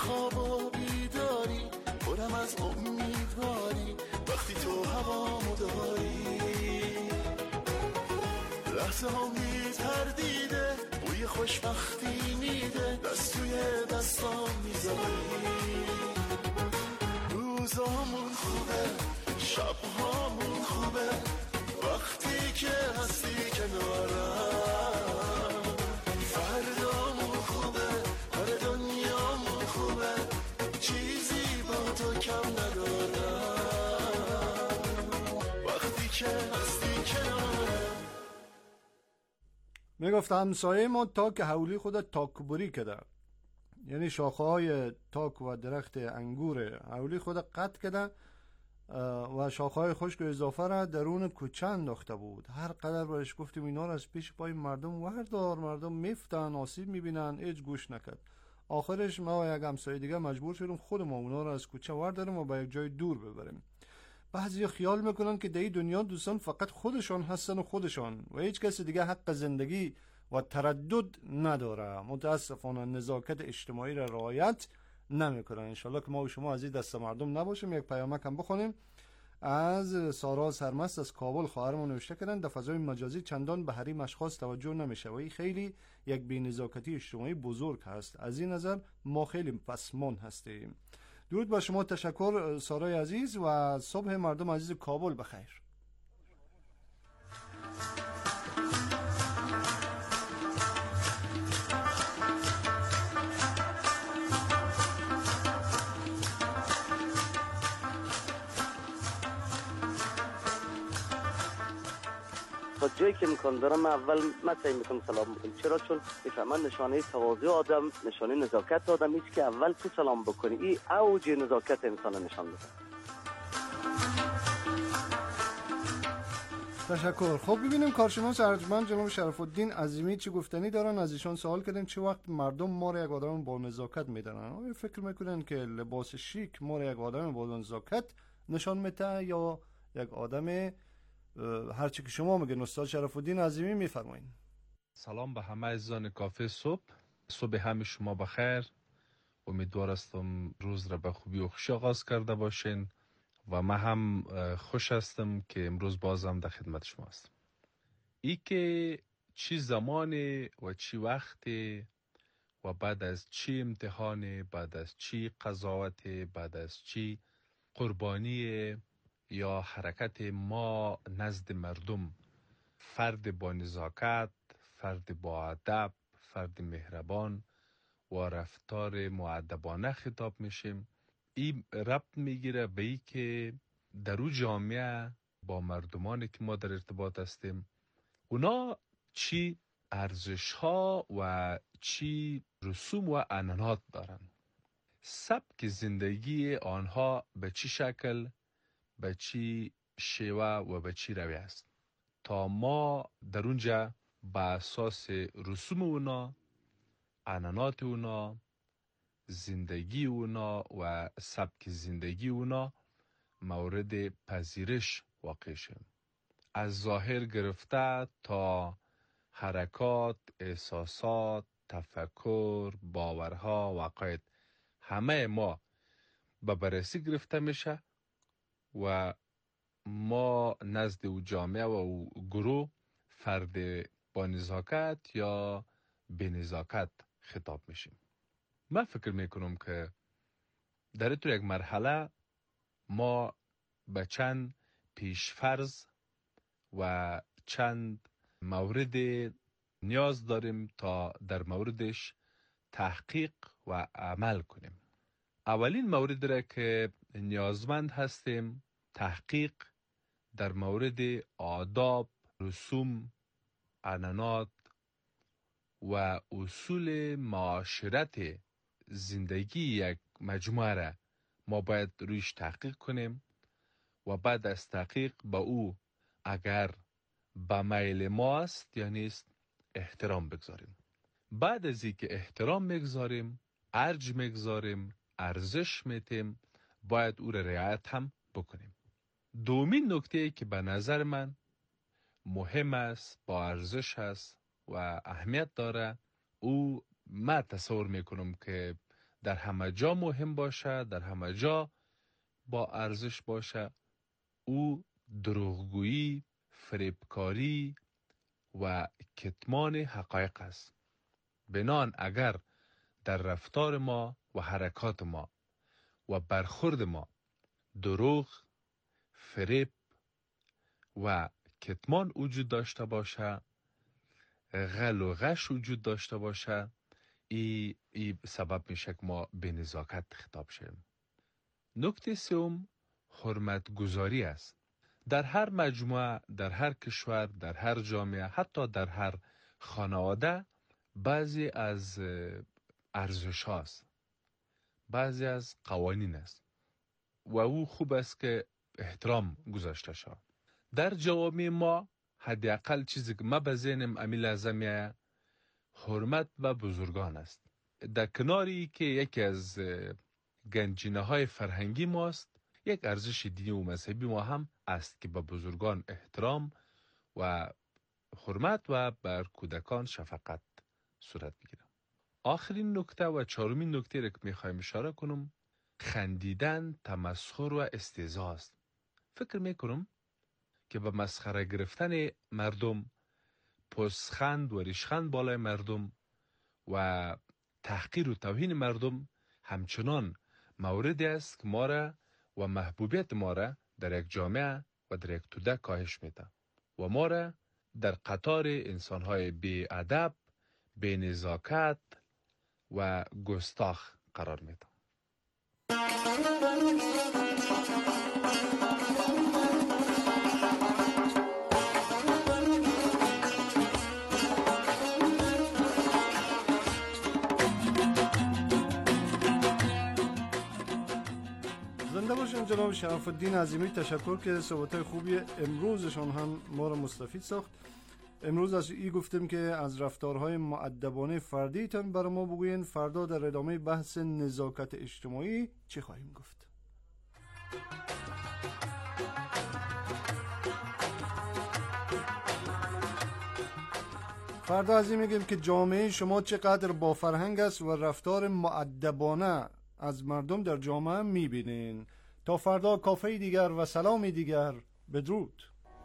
خواب و بیداری، پرم از امیدواری وقتی تو هوامو داری. لحظه ها میتردیده، بوی خوشبختی میده، دست توی دستام میذاری. روزامون خوبه، شبهامون خوبه، وقتی که هستی کنارم. فردامون خوبه، کار دنیامون خوبه، چیزی با تو کم ندارم وقتی که هستی کنارم. میگفت همسایه ما تاک حولی خود تاکبری کده، یعنی شاخه های تاک و درخت انگور حولی خود قطع کده و شاخه های خشک و اضافه را درون کوچه انداخته بود. هر قدر برش گفتیم اینا را از پیش پای مردم وردار، مردم میفتن، آسیب میبینن، هیچ گوش نکرد. آخرش ما و یک همسایه دیگه مجبور شدیم خود ما اونا را از کوچه ورداریم و به یک جای دور ببریم. بعضی خیال میکنن که در این دنیا دوستان فقط خودشان هستن و خودشان و هیچ کسی دیگه حق زندگی و تردد نداره. متاسفانه نزاکت اجتماعی را رعایت نمیکنن. انشالله که ما و شما از این دست مردم نباشیم. یک پیامک هم بخونیم از سارا سرمست از کابل. خواهرمون نوشته کردن در فضای مجازی چندان به حریم اشخاص توجه نمیشه و این خیلی یک بی‌نزاکتی اجتماعی بزرگ هست. از این نظر ما خیلی پسمان هستیم. درود با شما، تشکر سارای عزیز و صبح مردم عزیز کابل بخیر. تا جایی که امکان دارم اول من سعی میکنم سلام بکنم. چرا؟ چون میفهمن نشانه تواضع آدم، نشانه نزاکت آدم ایست که اول تو سلام بکنی. این اوج نزاکت انسان نشان میده. تشکر. خب ببینیم کارشناس ارجمند جناب شرف الدین عظیمی چی گفتنی دارن. از ایشان سوال کردیم چه وقت مردم ما را یک آدم با نزاکت میدونن. آیا فکر میکنن که لباس شیک ما را یک آدم با نزاکت نشان میده یا یک آدم هرچی که شما میگن؟ استاد شرف الدین عظیمی میفرمایید. سلام به همه عزیزان کافه صبح همه شما بخیر. امیدوار هستم روز را به خوبی و خوشی آغاز کرده باشین و من هم خوش هستم که امروز بازم در خدمت شما هستم. ای که چی زمانی و چی وقتی و بعد از چی امتحانی، بعد از چی قضاوت، بعد از چی قربانی یا حرکت ما نزد مردم، فرد با نزاکت، فرد با ادب، فرد مهربان و رفتار مؤدبانه خطاب میشیم، این ربط میگیره به ای که در اون جامعه با مردمانی که ما در ارتباط هستیم اونا چی ارزش ها و چی رسوم و عنعنات دارن، سبک زندگی آنها به چی شکل، به چی شیوه و به چی روی است، تا ما در اونجا به اساس رسوم اونا، عنعنات اونا، زندگی اونا و سبک زندگی اونا مورد پذیرش واقع شیم. از ظاهر گرفته تا حرکات، احساسات، تفکر، باورها و عقاید همه ما به بررسی گرفته میشه و ما نزد او جامعه و او گروه فرد با نزاکت یا بی نزاکت خطاب میشیم. من فکر میکنم که در این یک مرحله ما به چند پیشفرض و چند مورد نیاز داریم تا در موردش تحقیق و عمل کنیم. اولین مورد را که نیازمند هستیم تحقیق در مورد آداب، رسوم، عنعنات و اصول معاشرت زندگی یک مجموعه را ما باید رویش تحقیق کنیم و بعد از تحقیق با او اگر به میل ما است یا نیست احترام بگذاریم. بعد از این که احترام میگذاریم، ارج میگذاریم، ارزش میتیم، باید او را رعایت هم بکنیم. دومین نکته که به نظر من مهم است، با ارزش است و اهمیت داره، او من تصور میکنم که در همه جا مهم باشه، در همه جا با ارزش باشه، او دروغگویی، فریبکاری و کتمان حقایق است. بنان اگر در رفتار ما و حرکات ما و برخورد ما دروغ، فریب و کتمان وجود داشته باشه، غل و غش وجود داشته باشه، ای سبب میشه که ما به نزاکت خطاب شیم. نکته سوم حرمت گذاری است. در هر مجموعه، در هر کشور، در هر جامعه، حتی در هر خانواده بعضی از ارزش هاست، بعضی از قوانین است و او خوب است که احترام گذاشته شود. در جوامع ما حداقل چیزی که ما به ذهنم امی لازمه حرمت به بزرگان است. در کناری که یکی از گنجینه های فرهنگی ماست، یک ارزش دینی و مذهبی ما هم است که به بزرگان احترام و حرمت و بر کودکان شفقت صورت میگیره. آخرین نکته و چهارمین نکته را که میخوایم اشاره کنم، خندیدن، تمسخر و استهزاء است. فکر میکنم که به مسخره گرفتن مردم، پوزخند و ریشخند بالای مردم و تحقیر و توهین مردم همچنان موردی است که ما را و محبوبیت ما را در یک جامعه و در یک توده کاهش میده و ما را در قطار انسانهای بی ادب، بی نزاکت و گستاخ قرار میده. زنده باشین جناب شرف الدین عظیمی. تشکر که صحبت‌های خوبی امروزشان هم ما را مستفید ساخت. امروز از این گفتیم که از رفتارهای مؤدبانه فردیتان برای ما بگوین. فردا در ادامه بحث نزاکت اجتماعی چی خواهیم گفت؟ فردا از این میگیم که جامعه شما چقدر با فرهنگ است و رفتار مؤدبانه از مردم در جامعه میبینین. تا فردا کافه دیگر و سلامی دیگر. بدرود.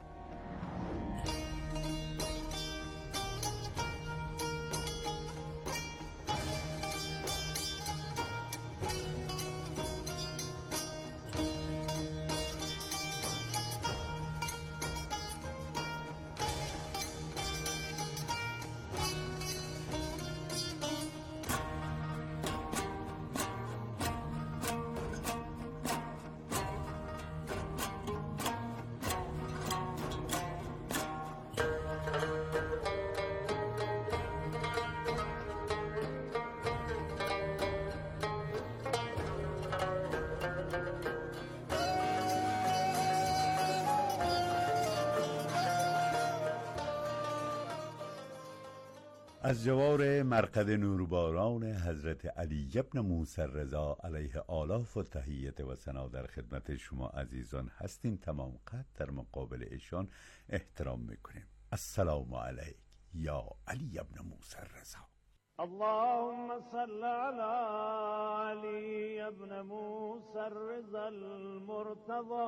از جوار مرقد نورباران حضرت علی ابن موسی رضا علیه آلاف و تحیت و ثنا در خدمت شما عزیزان هستیم. تمام قد در مقابل ایشان احترام میکنیم. السلام علیک یا علی ابن موسی رضا. اللهم صل على علي ابن موسى الرضا المرتضى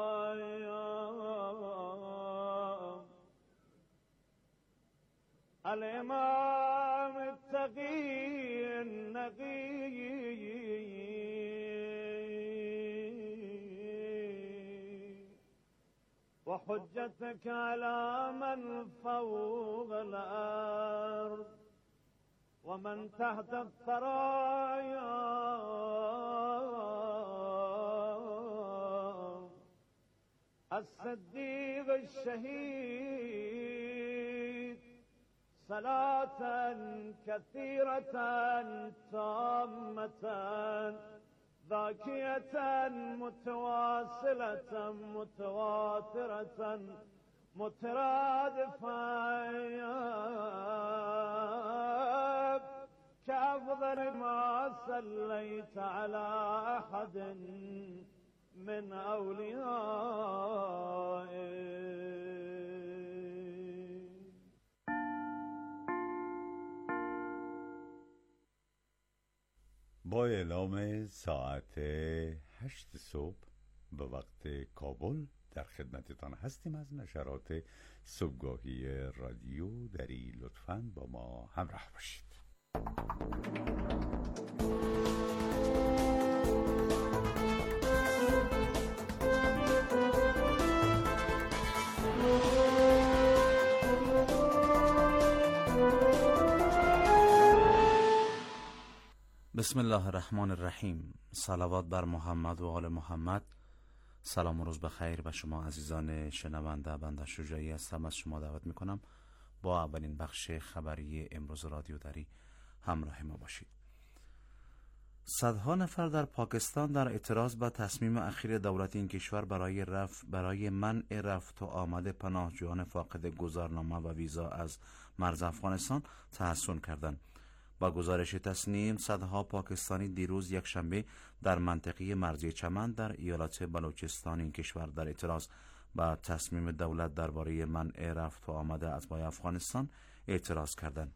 الإمام التقي النقي وحجتك على من فوق الأرض ومن تحت الثرايا الصديق الشهيد صلاة كثيرة تامة ذاكية متواصلة متواترة مترادفة كأفضل ما صليت على أحد من أوليائك. با اعلام ساعت 8 صبح به وقت کابل در خدمتتان هستیم از نشرات صبحگاهی رادیو دری. لطفاً با ما همراه باشید. بسم الله الرحمن الرحیم. صلوات بر محمد و آل محمد. سلام و روز بخیر به شما عزیزان شنونده. بنده شجاعی هستم، از شما دعوت میکنم با اولین بخش خبری امروز رادیو دری همراه ما باشید. صدها نفر در پاکستان در اعتراض به تصمیم اخیر دولت این کشور برای منع رفت و آمد پناهجویان فاقد گذرنامه و ویزا از مرز افغانستان تحسن کردند. با گزارش تصنیم، صدها پاکستانی دیروز یکشنبه در منطقه مرزی چمن در ایالت بلوچستان این کشور در اعتراض به تصمیم دولت درباره منع رفت و آمد اتباع افغانستان اعتراض کردند.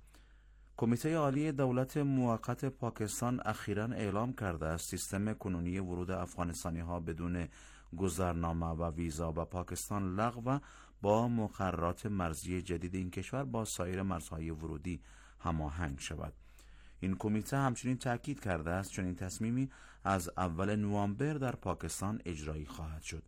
کمیته عالی دولت موقت پاکستان اخیراً اعلام کرده است سیستم کنونی ورود افغانستانی ها بدون گذرنامه و ویزا به پاکستان لغو با مقررات مرزی جدید این کشور با سایر مرزهای ورودی هماهنگ شود. این کمیته همچنین تاکید کرده است چون این تصمیمی از اول نوامبر در پاکستان اجرایی خواهد شد.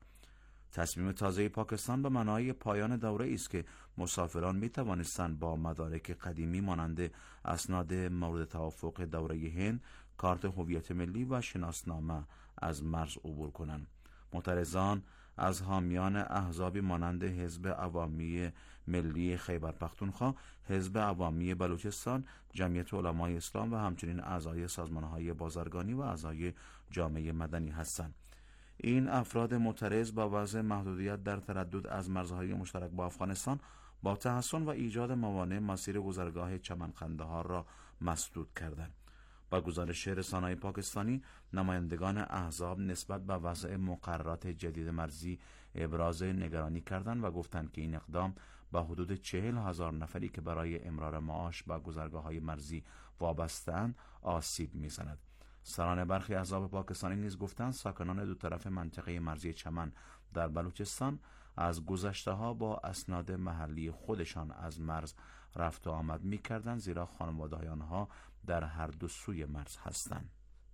تصمیم تازه پاکستان به معنای پایان دوره است که مسافران می توانستند با مدارک قدیمی مانند اسناد مورد توافق دوره هند، کارت هویت ملی و شناسنامه از مرز عبور کنند. معترضان از حامیان احزابی مانند حزب عوامی ملی خیبر پختونخوا، حزب عوامی بلوچستان، جمعیت علمای اسلام و همچنین اعضای سازمانهای بازرگانی و اعضای جامعه مدنی هستند. این افراد معترض با وضع محدودیت در تردد از مرزهای مشترک با افغانستان با تحسن و ایجاد موانع مسیر گذرگاه چمنخنده‌ها را مسدود کردند. با گزارش رسانه‌های پاکستانی، نمایندگان احزاب نسبت به وضع مقررات جدید مرزی ابراز نگرانی کردند و گفتند که این اقدام با حدود 40,000 نفری که برای امرار معاش با گذرگاه‌های مرزی وابسته‌اند آسیب می‌زند. سران برخی احزاب پاکستانی نیز گفتند ساکنان دو طرف منطقه مرزی چمن در بلوچستان از گذشته‌ها با اسناد محلی خودشان از مرز رفت و آمد می‌کردند، زیرا خانواده‌های آنها در هر دو سوی مرز هستند.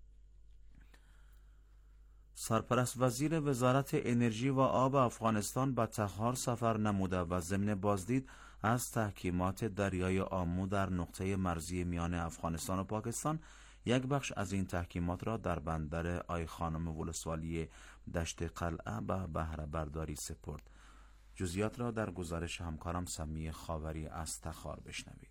سرپرست وزیر وزارت انرژی و آب افغانستان به تخار سفر نموده و ضمن بازدید از تحکیمات دریای آمو در نقطه مرزی میان افغانستان و پاکستان یک بخش از این تحکیمات را در بندر آی خانم ولسوالی دشت قلعه به بهره برداری سپرد. جزئیات را در گزارش همکارم سمیه خاوری از تخار بشنوید.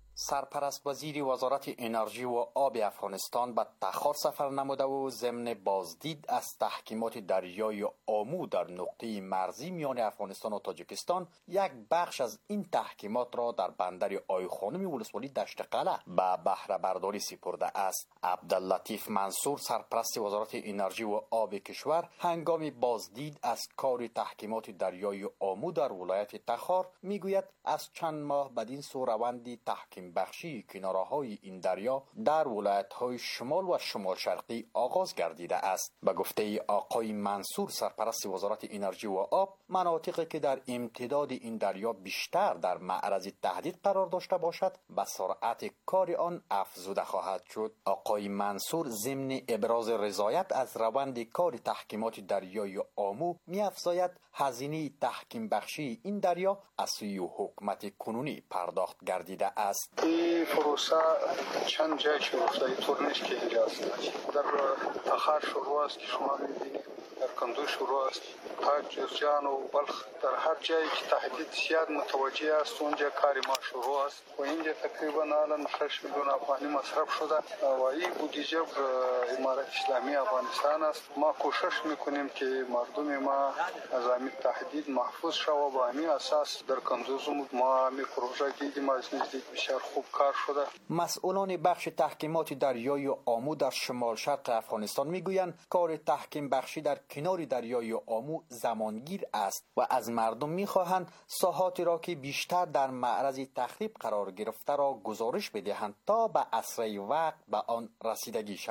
سرپرست وزیر وزارت انرژی و آب افغانستان به تخار سفر نموده و ضمن بازدید از تحکیمات دریای آمو در نقطه مرزی میان افغانستان و تاجیکستان یک بخش از این تحکیمات را در بندر آی خانم ولسوالی دشت قلعه به بهره برداری سپرده است. عبداللطیف منصور، سرپرست وزارت انرژی و آب کشور، هنگام بازدید از کار تحکیمات دریای آمو در ولایت تخار میگوید از چند ماه بدین سو روند تحکیم بخشی کناره‌های این دریا در ولایت‌های شمال و شمال شرقی آغاز گردیده است. به گفته آقای منصور، سرپرست وزارت انرژی و آب، مناطقی که در امتداد این دریا بیشتر در معرض تهدید قرار داشته باشد به سرعت کار آن افزوده خواهد شد. آقای منصور ضمن ابراز رضایت از روند کار تحکیمات دریای آمو می‌افزاید هزینه تحکیم بخشی این دریا از سوی حکومت کنونی پرداخت گردیده است. این پروسه چند جای شروع شده، اینطور نیست که اینجا است. در تخار شروع است که شما می‌بینید، در کندوز شروع است، تاج جرجان و بلخ، در هر جایی که تهدید زیاد متوجه است اونجا کار ما شروع است و اینجا تقریبا الان 6 میلیون افغانی مصرف شده و این بودجه امارت اسلامی افغانستان است. ما کوشش میکنیم که مردم ما از همین تهدید محفوظ شوه. با همین اساس در کندوز ما همین پروژه دیدیم از نزدیک بسیار خوب کار شده. مسئولان بخش تحکیمات دریای آمو در شمال شرق افغانستان میگویند کار تحکیم بخشی در کنار دریای آمو زمانگیر است و از مردم میخواهند ساحاتی را که بیشتر در معرض تخریب قرار گرفته را گزارش بدهند تا به اسرع وقت به آن رسیدگی شود.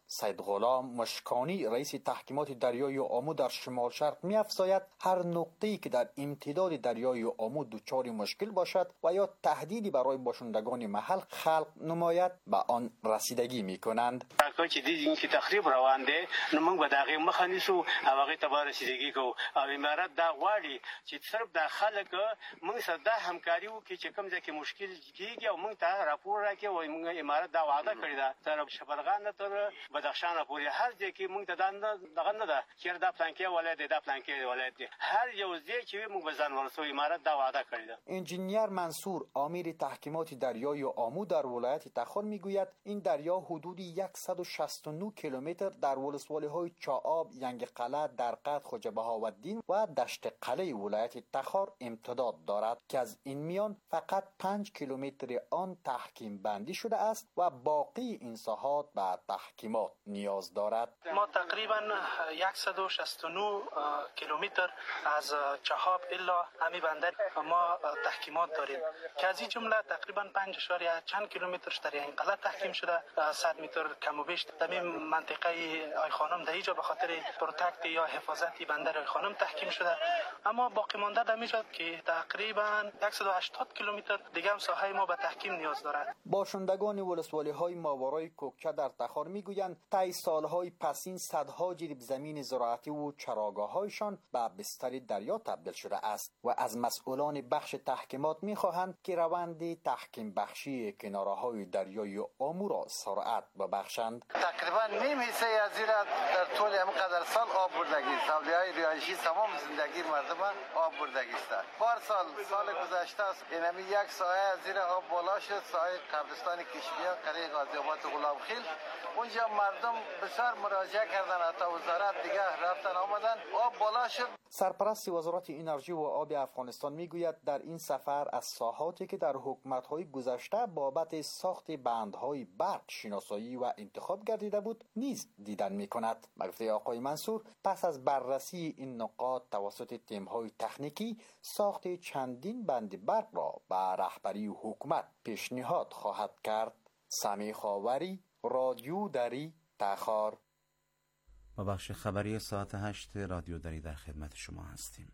سید غلام مشکانی رئیس تحکیمات دریای آمو در شمال شرق می‌افزاید هر نقطه‌ای که در امتداد دریای آمو دچار مشکل باشد و یا تهدیدی برای باشندگان محل خلق نماید به آن رسیدگی می‌کنند. تا چې دیدیم که تخریب روان دی نو موږ به د هغې مخه نیسو او هغې ته به رسیدګي کوو او امارت دا غواړي چې صرف دا خلک موږ سره دا همکاري وکړي چې کوم ځای کې مشکل کېږي او موږ ته راپور راکړي وایي موږ امارت دا وعده کړې ده تر شبرغان نه تر بدخشان پورې هر ځای کې موږ ته دا دغه نه ده چې دا پلانکې ولایت دی دا پلانکې ولایت دی هر یو ځای چې موږ به ځان ورسوو امارت دا وعده کړې ده. انجینیر منصور امیر تحکیمات دریای آمو در ولایت تخار میگوید این دریا حدود 169 کیلومتر در ولسوالی‌های چاآب، ینگ قلعه، درقد، خواجه بهاءالدین و دشت قلعه ولایت تخار امتداد دارد که از این میان فقط 5 کیلومتر آن تحکیم بندی شده است و باقی این ساحات به تحکیمات نیاز دارد. ما تقریبا 169 کیلومتر از چاهاب الا همی بندر ما تحکیمات داریم که از این جمله تقریبا 5 چند کیلومترش در ینگ قلعه تحکیم شده، 100 متر کم و بیش در این منطقه آی خانم در اینجا به خاطر پروتکت یا حفاظتی بندر آی خانم تحکیم شده، اما باقی مانده در میجا که تقریبا 180 کیلومتر دیگه هم ساحه ما به تحکیم نیاز دارد. باشندگان ولسوالی‌های ماورای کوکچه در تخار میگویند طی سالهای پسین صدها جریب زمین زراعتی و چراگاه‌هایشان به بستر دریا تبدیل شده است و از مسئولان بخش تحکیمات میخواهند که روند تحکیم بخشی کناره‌های دریای آمو را سرعت ببخشند. تقریبا نیم حصه از زیر در طول همینقدر سال آب بردگی است. حولی‌های ریایشی تمام زندگی مردم آب بردگی است. سال گذشته است اینمی یک سایه از زیر آب بالا شد، سایه قبرستان کشمیر قریه غازی آباد غلامخیل. اونجا مردم بسیار مراجعه کردن، حتی وزارت دیگه رفتن آمدن، آب بالا شد. سرپرست وزارت انرژی و آب افغانستان میگوید در این سفر از ساحاتی که در حکومت‌های گذشته بابت ساخت بندهای برق شناسایی و انتخاب گردیده بود نیز دیدن می‌کند. به آقای منصور پس از بررسی این نقاط توسط تیم‌های تکنیکی ساخت چندین بند برق را به رهبری حکومت پیشنهاد خواهد کرد. سمیع خاوری، رادیو دری، تخار. با بخش خبری ساعت 8 رادیو دری در خدمت شما هستیم.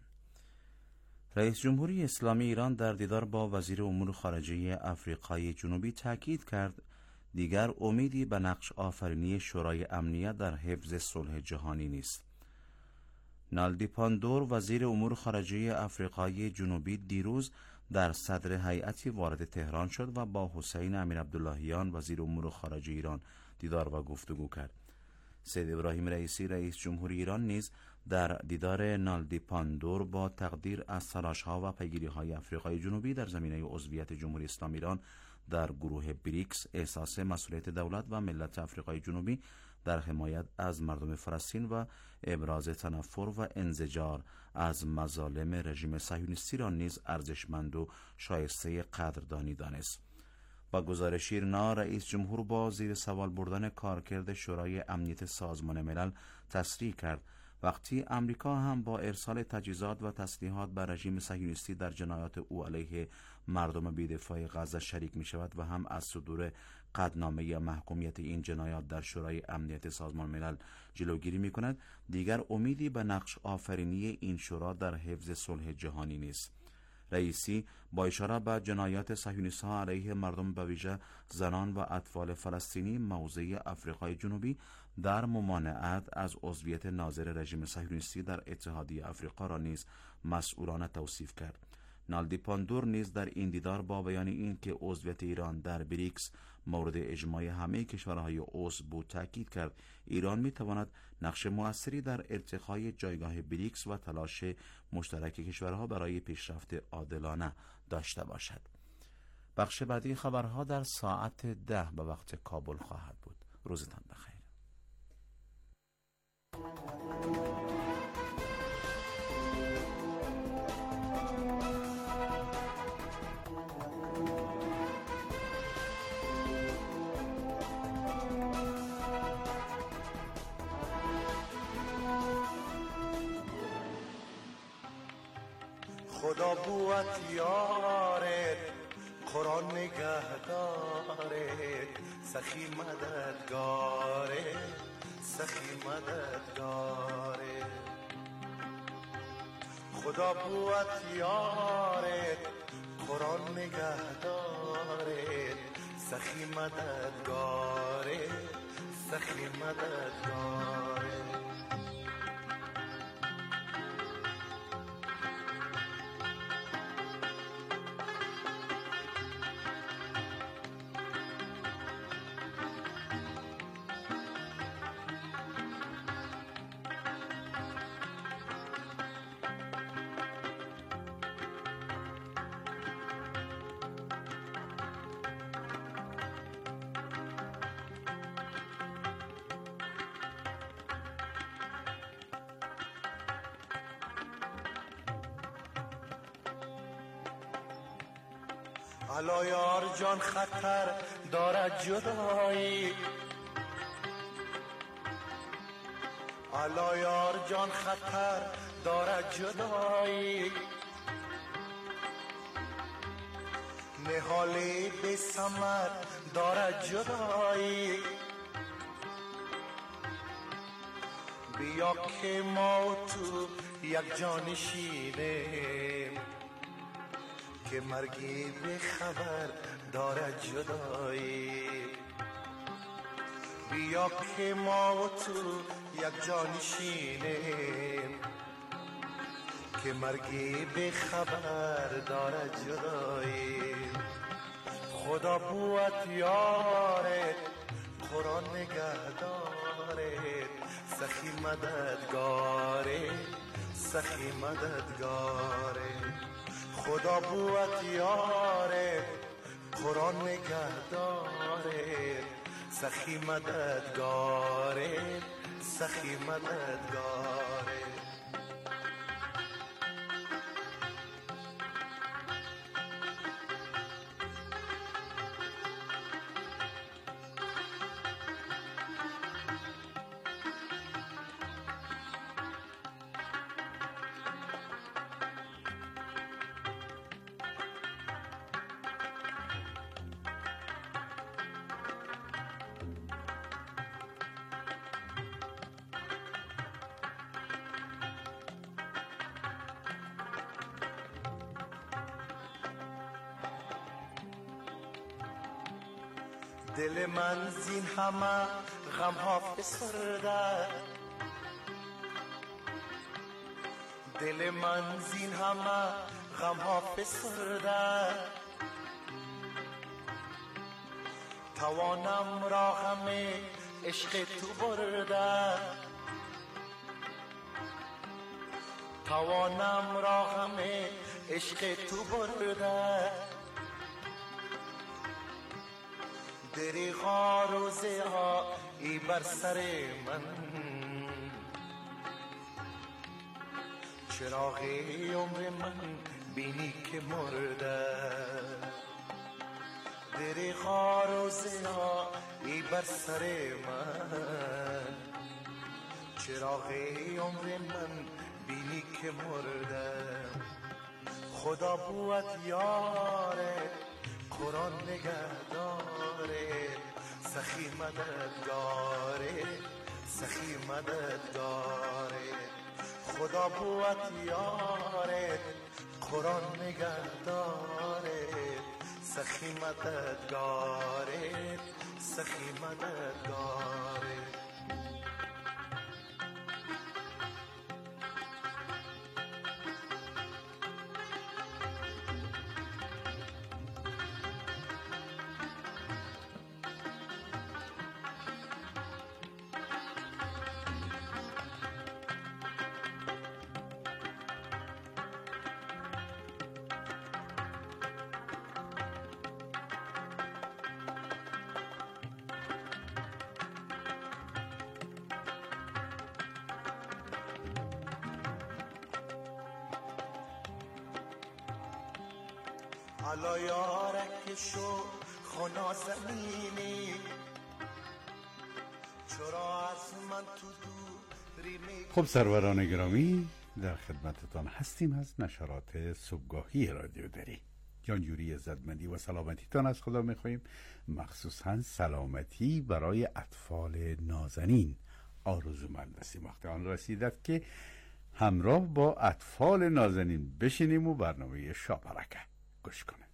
رئیس جمهوری اسلامی ایران در دیدار با وزیر امور خارجه آفریقای جنوبی تاکید کرد دیگر امیدی به نقش آفرینی شورای امنیت در حفظ صلح جهانی نیست. نالدی پاندور وزیر امور خارجه آفریقای جنوبی دیروز در صدر هیئتی وارد تهران شد و با حسین امیر عبداللهیان وزیر امور خارجه ایران دیدار و گفتگو کرد. سید ابراهیم رئیسی رئیس جمهوری ایران نیز در دیدار نالدی پاندور با تقدیر از تلاش‌ها و پیگیری‌های آفریقای جنوبی در زمینه عضویت جمهوری اسلامی ایران در گروه بریکس احساس مسئولیت دولت و ملت آفریقای جنوبی در حمایت از مردم فلسطین و ابراز تنفر و انزجار از مظالم رژیم صهیونیستی را نیز ارزشمند و شایسته قدردانی دانست. با گزارش ایرنا رئیس جمهور با زیر سوال بردن کارکرد شورای امنیت سازمان ملل تصریح کرد وقتی امریکا هم با ارسال تجهیزات و تسلیحات بر رژیم صهیونیستی در جنایات او علیه مردم بی‌دفاع غزه شریک می شود و هم از صدور قطعنامه یا محکومیت این جنایات در شورای امنیت سازمان ملل جلوگیری می کند، دیگر امیدی به نقش آفرینی این شورا در حفظ صلح جهانی نیست. رئیسی با اشاره به جنایات صهیونیست‌ها علیه مردم به ویژه زنان و اطفال فلسطینی موضع آفریقای جنوبی در ممانعت از عضویت ناظر رژیم صهیونیستی در اتحادیه آفریقا را نیز مسئولانه توصیف کرد. نالدی پاندور نیز در این دیدار با بیان این که عضویت ایران در بریکس مورد اجماع همه کشورهای عضو بود تاکید کرد ایران میتواند نقش موثری در ارتقای جایگاه بریکس و تلاش مشترک کشورها برای پیشرفت عادلانه داشته باشد. بخش بعدی خبرها در ساعت 10 به وقت کابل خواهد بود. روزتان بخیر. خدا بوت یارت قرآن نگه دارت سخی مددگاره سخی مددگاره خدا بود یارت قرآن نگهدارت سخی مددگاره سخی مددگاره الا یار جان خطر دارد جدایی الا یار جان خطر دارد جدایی نهالی بی ثمر دارد جدایی بیا که ما و تو یک جانشینیم که مرگی به خبر دارد جدایی بیا که ما و تو یک جانشینیم که مرگی به خبر دارد جدایی خدا بود یارت قرآن نگهدارت سخی مددگاره سخی مددگاره خدا بود یاره قرآن نگهداره سخی مددگاره سخی مددگاره دل من زین همه غم ها فسرده دل من زین همه غم ها فسرده توانم را غم عشق تو برده توانم را غم عشق تو برده دریغا روزه ها ای بر سر من چراغ عمر من بینی که مرده دریغا روزه ها ای بر سر من چراغ عمر من بینی که مرده خدا بود یاره قرآن نگهداره سخی مددگاره سخی مددگاره خدا بود یاره قرآن نگهداره سخی مددگاره سخی مددگاره حالا یارک شو خنا زمینی چرا از من تو دوری می. خب سروران گرامی در خدمتتان هستیم از نشرات صبحگاهی رادیو دری. جانجوری عزتمندی و سلامتیتان از خدا میخواییم، مخصوصا سلامتی برای اطفال نازنین آرزومند هستیم. وقت آن رسیدت که همراه با اطفال نازنین بشینیم و برنامه شاپرکه گوش کنیم.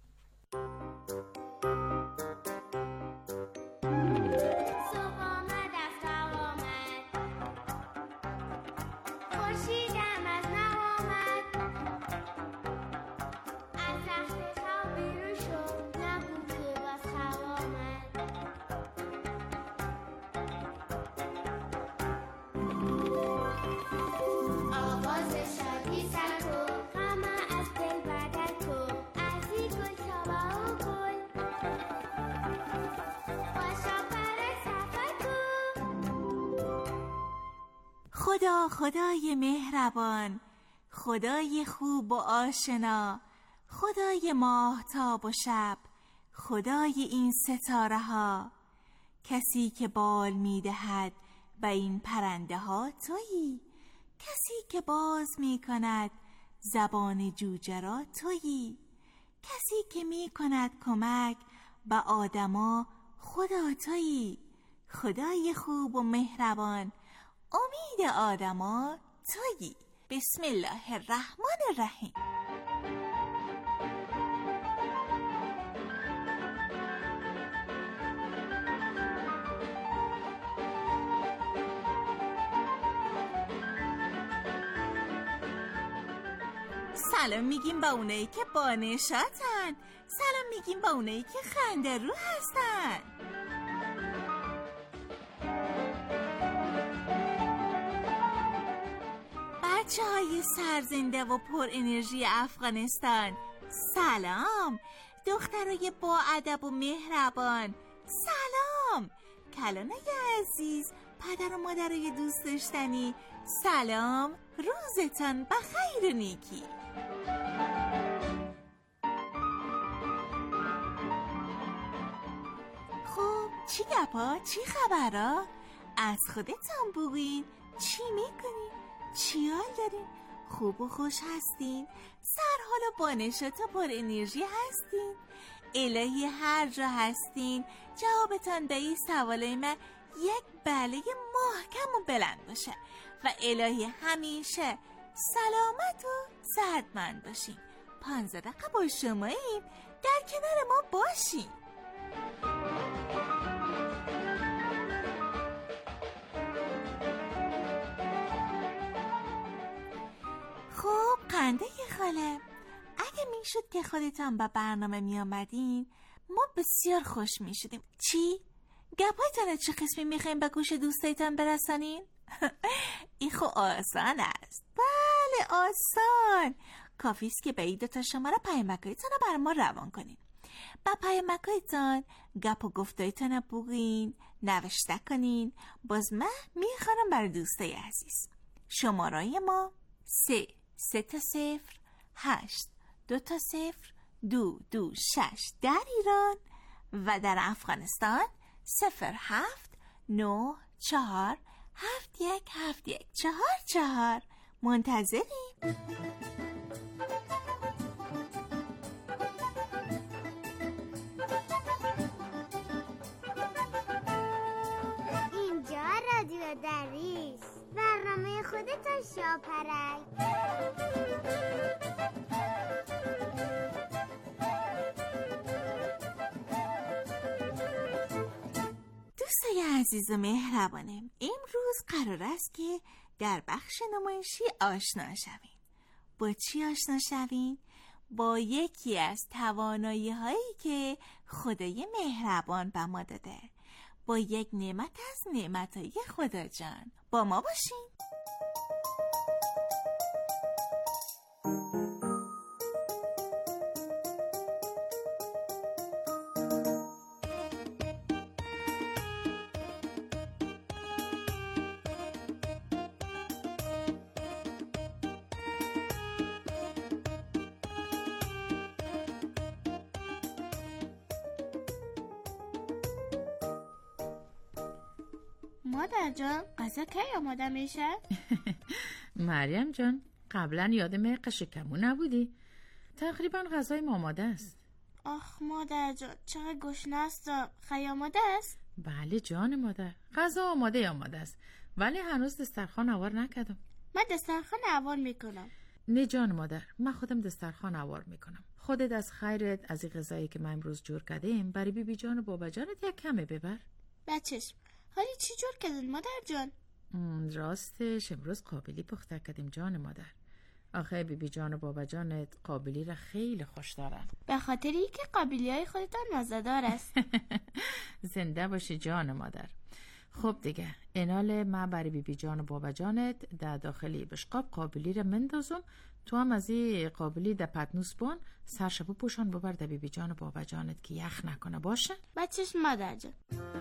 خدای مهربان، خدای خوب و آشنا، خدای ماهتاب و شب، خدای این ستاره ها، کسی که بال میدهد و این پرنده ها تویی، کسی که باز میکند زبان جوجه را تویی، کسی که میکند کمک به آدما خدا تویی، خدای خوب و مهربان، امید آدما تویی. بسم الله الرحمن الرحیم. سلام میگیم با اونایی که با نشاطن، سلام میگیم با اونایی که خنده رو هستن. بچه های سرزنده و پر انرژی افغانستان سلام، دخترای با ادب و مهربان سلام، کلانای عزیز، پدر و مادرای دوست داشتنی سلام، روزتان بخیر و نیکی. خب چی گپا، چی خبرا؟ از خودتان بگوین، چی میکنین؟ چی حال دارین؟ خوب و خوش هستین؟ سرحال و بانشات و پر انرژی هستین؟ الهی هر جا هستین جوابتان به این سوالای من یک بله محکم و بلند باشه و الهی همیشه سلامت و صحتمند باشین. 15 دقیقه با شماییم، در کنار ما باشین. خب قنده خاله، اگه میشد که خودتان با برنامه می آمدین ما بسیار خوش می شدیم. چی؟ گپایتان چه قسمی میخوایم به گوش دوستایتان برسانین؟ این خو آسان است. بله آسان، کافیست که به این 2 شماره پیامکایتان رو بر ما روان کنین. با پیامکایتان گپ و گفتایتان رو بگین، نوشته کنین. باز من میخوانم بر دوستای عزیز. شمارای ما 3 0 8 2 0 2 2 6 در ایران و در افغانستان 07 9 4 7 1 7 1 4 4. منتظریم. اینجا رادیو دریس، برنامه خودتان شاپرک. دوستای عزیز و مهربانم، امروز قرار است که در بخش نمایشی آشنا شویم. با چی آشنا شویم؟ با یکی از توانایی هایی که خدای مهربان به ما داده، با یک نعمت از نعمتهای خدا جان. با ما باشین. مادر جان غذا کی آماده میشه؟ مریم جان قبلا یادم قشکمو نبودی؟ تقریبا غذای آماده است. آخ مادر جان چقدر گشنه هستم. خیلی آماده است؟ بله جان مادر، غذا آماده است، ولی هنوز دسترخوان عوار نکردم. من دسترخوان عوار میکنم. نه جان مادر، من خودم دسترخوان عوار میکنم. خودت از خیرت از این غذایی که من امروز جور کردیم برای بی جان و بابا جانت یک کمه ببر. بچه‌ش حالی چی جور کردین مادر جان؟ راستش امروز قابلی پخته کردیم جان مادر. آخه بی جان و بابا جانت قابلی را خیلی خوش دارن. به خاطر اینکه قابلی های خودتان مزه‌دار است. زنده باشی جان مادر. خب دیگه اینال من برای بی جان و بابا جانت در داخلی بشقاب قابلی را مندازم. تو هم از این قابلی در پتنوس بان سرشبو پوشان ببر در بی جان و بابا جانت که یخ نکنه باشه؟ بچه‌ش مادر جان.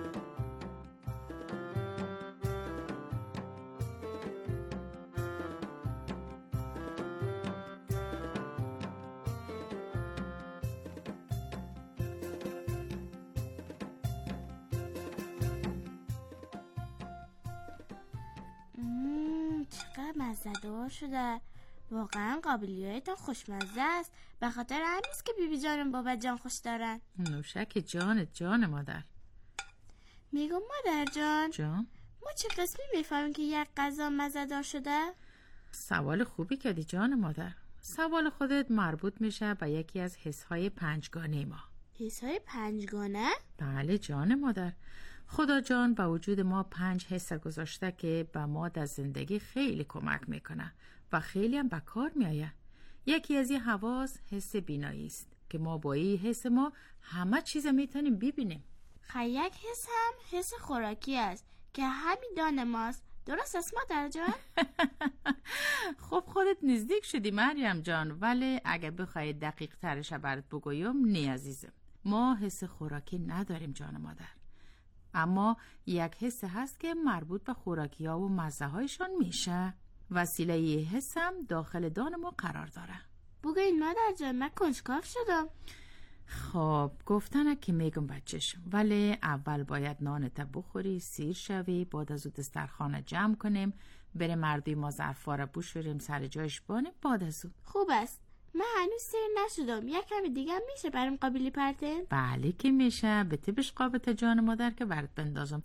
چقدر مزه‌دار شده. واقعا قابلی‌هایتان خوشمزه است. به خاطر همینست که بیبی جان و بابا جان خوش دارن. نوشک جان مادر. میگم مادر جان ما چه قسمی میفهمیم که یک غذا مزه‌دار شده؟ سوال خوبی کردی جان مادر. سوال خودت مربوط میشه به یکی از حس‌های پنجگانه ما. حس‌های پنجگانه؟ بله جان مادر. خدا جان با وجود ما 5 حس گذاشته که به ما در زندگی خیلی کمک میکنه و خیلی هم به کار میآید. یکی از این حواس حس بینایی است که ما با این حس ما همه چیز میتونیم ببینیم. یک حس هم حس خوراکی است که همین دان ماست. درست است مادر جان؟ خب خودت نزدیک شدی مریم جان، ولی اگه بخوای دقیق ترش برات بگویم نه عزیزم، ما حس خوراکی نداریم جان مادر. اما یک حس هست که مربوط به خوراکی ها و مزه هایشان میشه. وسیله یه حس هم داخل دان ما قرار داره. بگوین مادر جان من کنجکاو شدم. خب گفتنه که میگم بچهش، ولی اول باید نانت بخوری، سیر شوی، بعد از او دسترخوان جمع کنیم، بره مردی ما ظرفا را بشوریم سر جایش بانیم، بعد از او. خوب است. من هنوز سیر نشدم. یک کمی دیگه میشه برام قابلی پرتین؟ بله که میشه. به تبش قابت جان مادر که برات بندازم.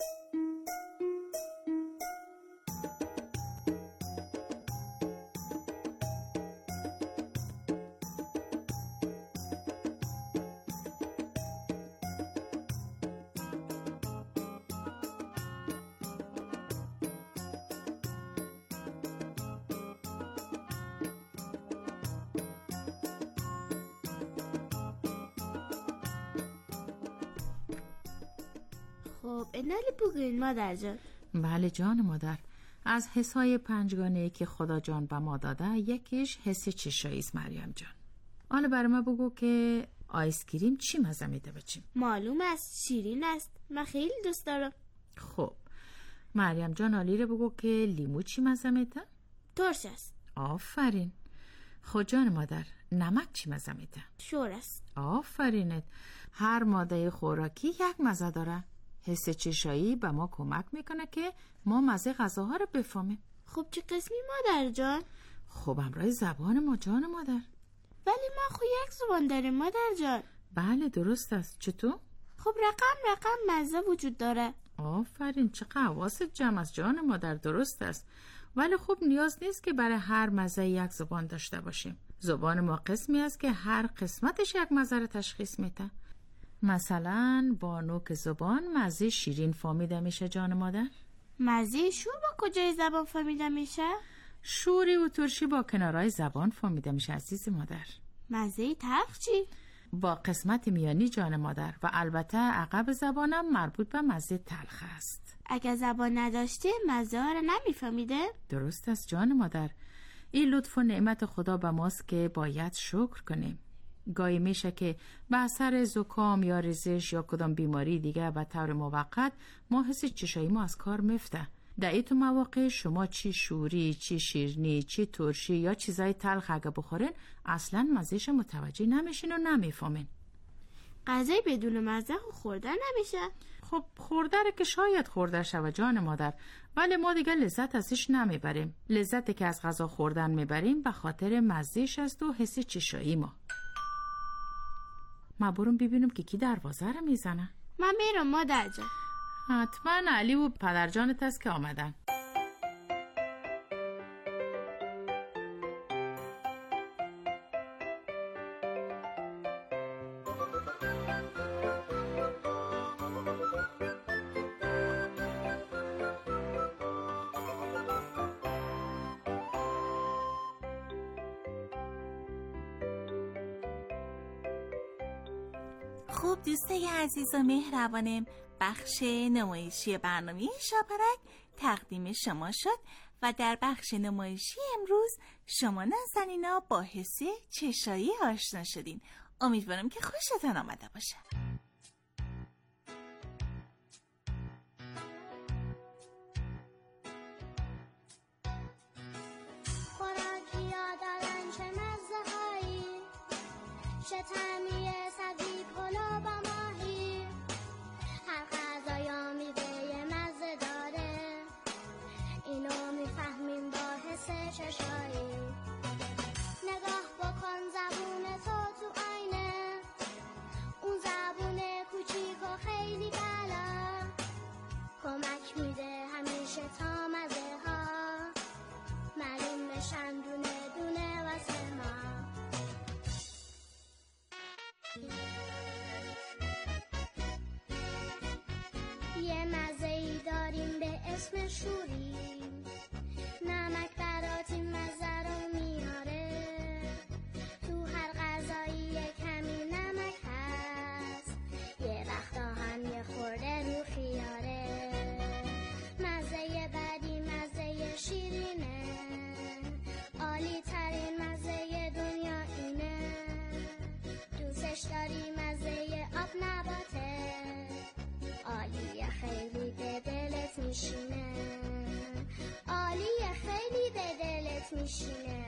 خب اینالی بگوین مادر جان. بله جان مادر. از حسای پنجگانه که خدا جان به ما داده یکیش حس چشایی است مریم جان. حالا برای ما بگو که آیسکریم چی مزه میده بچیم؟ معلوم است شیرین است. من خیلی دوست دارم. خب مریم جان علی رو بگو که لیمو چی مزه میده؟ ترش است. آفرین. خود جان مادر نمک چی مزه میده؟ شور است. آفرینت. هر ماده خوراکی یک مزه داره. حس چشایی به ما کمک میکنه که ما مزه غذاها رو بفهمیم. خب چه قسمی مادر جان؟ خب همراه زبان ما جان مادر. ولی ما خو یک زبان داریم مادر جان. بله درست است. چطور؟ خب رقم مزه وجود داره. آفرین، چقدر حواست جمع از جان مادر. درست است. ولی خب نیاز نیست که برای هر مزه یک زبان داشته باشیم. زبان ما قسمی است که هر قسمتش یک مزه رو تشخیص میده. مثلا با نوک زبان مزه شیرین فهمیده میشه جان مادر. مزه شور با کجای زبان فهمیده میشه؟ شوری و ترشی با کنارهای زبان فهمیده میشه عزیز مادر. مزه تلخ چی؟ با قسمت میانی جان مادر و البته عقب زبانم مربوط به مزه تلخ است. اگه زبان نداشته مزه ها رو نمیفهمیده؟ درست است جان مادر. این لطف و نعمت خدا به ماست که باید شکر کنیم. گاهی میشه که به اثر زکام یا ریزش یا کدام بیماری دیگه به طور موقت ما حس چشایی ما از کار میفته. در این تو مواقع شما چی شوری، چی شیرنی، چی ترشی یا چیزای تلخ اگه بخورین اصلا مزهش متوجه نمیشین و نمیفهمین. غذای بدون مزه خورده نمیشه؟ خب خورده که شاید خورده شوه جان مادر، ولی ما دیگه لذت ازش نمیبریم. لذتی که از غذا خوردن میبریم به خاطر مزهش است و حس چشایی ما. ما برم ببینم که کی دروازه رو میزنه. من میرم مادر جان. حتما علی و پدرجانت است که آمدن. خب دوستای عزیز و مهربانم، بخش نمایشی برنامه شاپرک تقدیم شما شد و در بخش نمایشی امروز شما نازنینا با حس چشایی آشنا شدین. امیدوارم که خوشتون آمده باشه. شتمی سبزی پلو با ماهی، هر غذا میوه مزه داره، اینو میفهمیم با حس چشایی. نگاه بکن زبون تو آینه، اون زبون کوچیک و خیلی بالا، کمک میده همیشه تا مزه ها معلوم بشن دونه دونه واسه ما. یه مزه‌ای داریم به اسم شوری، نمک برات این مزه رو میاره، تو هر غذایی کمی نمک هست، یه وقتا هم یه خورده رو خیاره. مزه بعدی مزه شیرینه، عالی ترین مزه دنیا اینه، دوستش داری مزه آب نباته، عالیه خیلی به دلت میشینه، عالیه خیلی به دلت میشینه.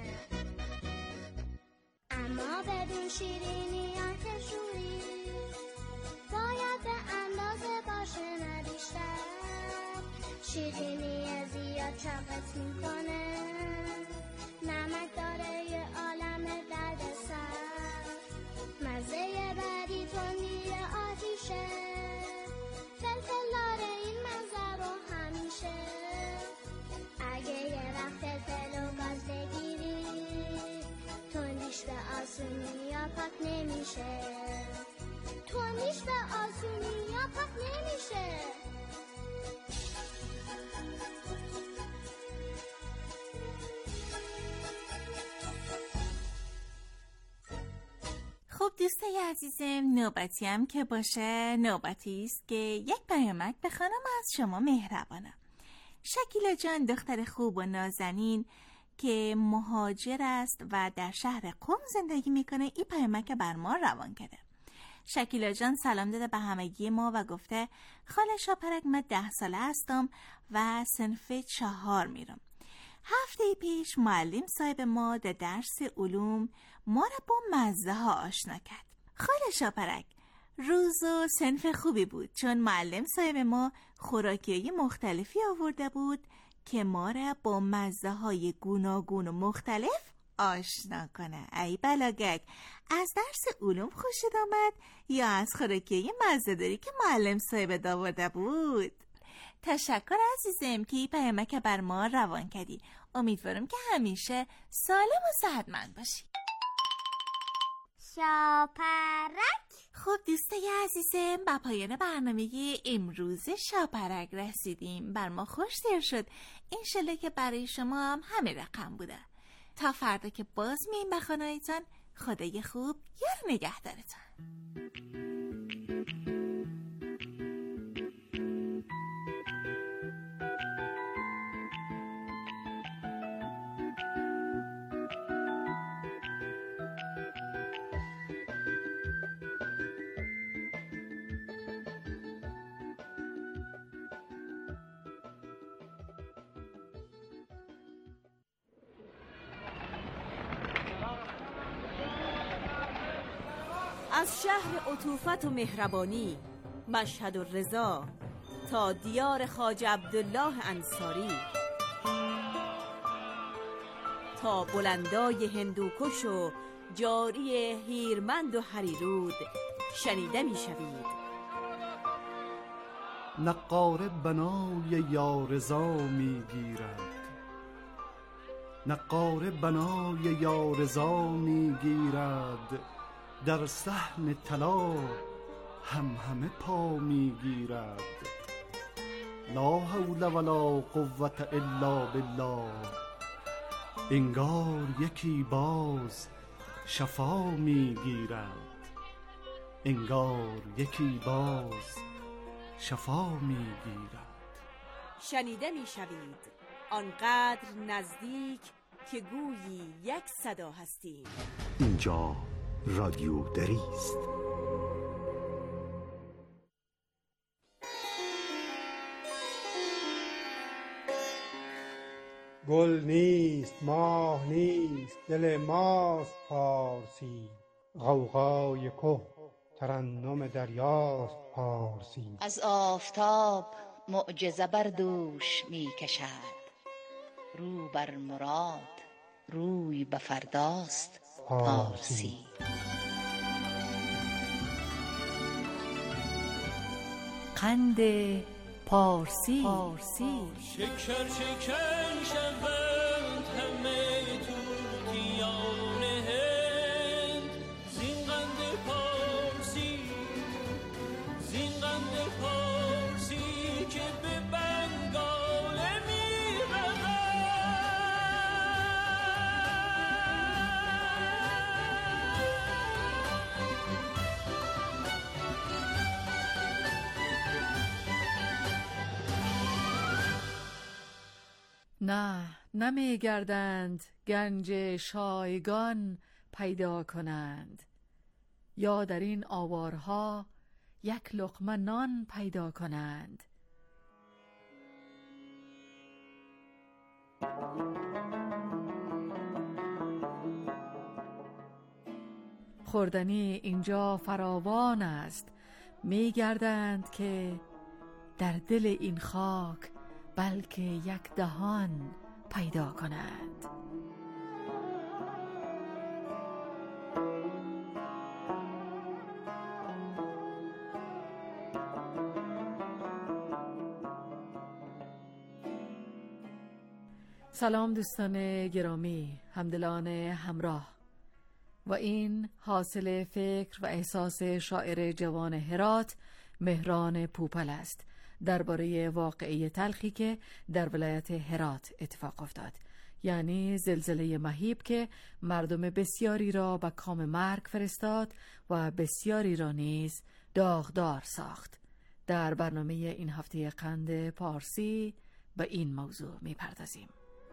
اما بدون شیرینی یا که شوری، باید به اندازه باشه نه بیشتر، شیرینی زیاد چاقت میکنه، نمک داره یه عالم درد سر. مزه بعدی تندی آتیشه، فلفل داره این مزه رو همیشه، اگه یه وقت فلفل و گاز بگیری، تندیش به آسونی یا پاک نمیشه، تندیش به آسونی یا پاک نمیشه. خب دوستای عزیزم، نوبتی هم که باشه نوبتی است که یک پیامک به خانم از شما مهربانم. شکیلا جان دختر خوب و نازنین که مهاجر است و در شهر قم زندگی میکنه این پیامک بر ما روان کرده. شکیلا جان سلام داده به همگی ما و گفته خاله شاپرک من 10 ساله هستم و صنف 4 میرم. هفته پیش معلم صاحب ما در درس علوم ما را با مزه ها آشنا کرد. خاله شاپرک روز و صنف خوبی بود، چون معلم صاحب ما خوراکی مختلفی آورده بود که ما را با مزه های گوناگون و مختلف آشنا کنه. ای بلاگک، از درس علوم خوشت آمد یا از خوراکی مزه داری که معلم صاحب آورده بود؟ تشکر عزیزم که این پیامک بر ما روان کردی. امیدوارم که همیشه سالم و صحتمند باشی. شاپرک. خب دوستای عزیزم، به پایان برنامه امروز شاپرک رسیدیم. بر ما خوش‌تر شد. انشالله که برای شما هم همه رقم بوده. تا فردا که باز میایم به خانه‌تان، خدای خوب یار نگهدارتان. از شهر عطوفت و مهربانی مشهد و رضا تا دیار خواجه عبدالله انصاری، تا بلندای هندوکش و جاری هیرمند و هریرود، شنیده میشوید. نقاره بنای یارزا میگیرد، نقاره بنای یارزا میگیرد، در صحن طلا همه پا میگیرد. لا حول ولا قوة الا بالله، انگار یکی باز شفا میگیرد، انگار یکی باز شفا میگیرد. شنیده میشوید، آنقدر نزدیک که گویی یک صدا هستیم. اینجا رادیو دری است. گل نیست، ماه نیست، دل ماست پارسی. غوغای که ترنم دریاست پارسی. از آفتاب معجزه بر دوش می کشد، رو بر مراد روی به فرداست پارسی. قند پارسی. شکر شکن شوند همه توتیان هند، زین قند پارسی، زین قند پارسی که به بنگال می رود. نه نمی گردند گنج شایگان پیدا کنند، یا در این آوارها یک لقمه نان پیدا کنند. خوردنی اینجا فراوان است، می گردند که در دل این خاک بلکه یک دهان پیدا کنند. سلام دوستان گرامی، همدلان همراه، و این حاصل فکر و احساس شاعر جوان هرات مهران پوپل است درباره واقعه تلخی که در ولایت هرات اتفاق افتاد، یعنی زلزله مهیب که مردم بسیاری را به کام مرگ فرستاد و بسیاری را نیز داغدار ساخت. در برنامه این هفته قند پارسی به این موضوع می‌پردازیم.